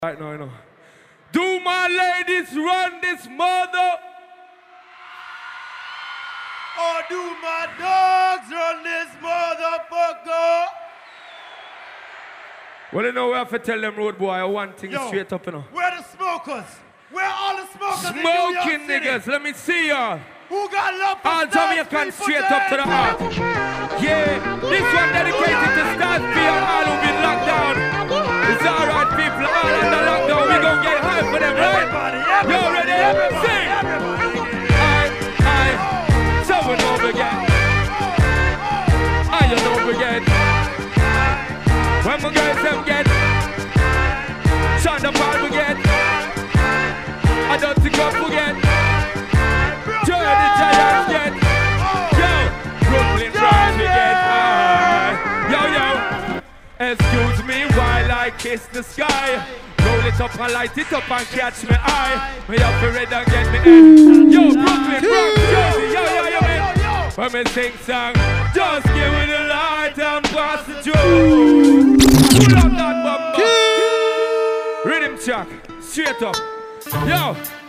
Right now, you know. Do my ladies run this mother? Or do my dogs run this motherfucker? Well, you know, we have to tell them road boy one thing straight up, you know. Where the smokers? Where all the smokers in New Smoking York City? niggas, let me see y'all. Who got love for All Jamaicans straight up to the heart. Yeah, this one dedicated to Stars P and all who been locked down. It's alright, people, all under lockdown. We gon' get high for them, right? You ready? Sing! I, so we know again. I you know again. When my girls them get Shonda Paul we get I don't think I forget Joy the Giants get Yo, Brooklyn Bronx we get Yo, excuse me while I kiss the sky. Roll it up and light it up and catch me eye. Me up for red and get me head. Yo, Brooklyn Bronx, Jersey, yo, man. When me sing song, just give me the light and pass the joke. Pull up that bumper. Rhythm track, straight up. Yo.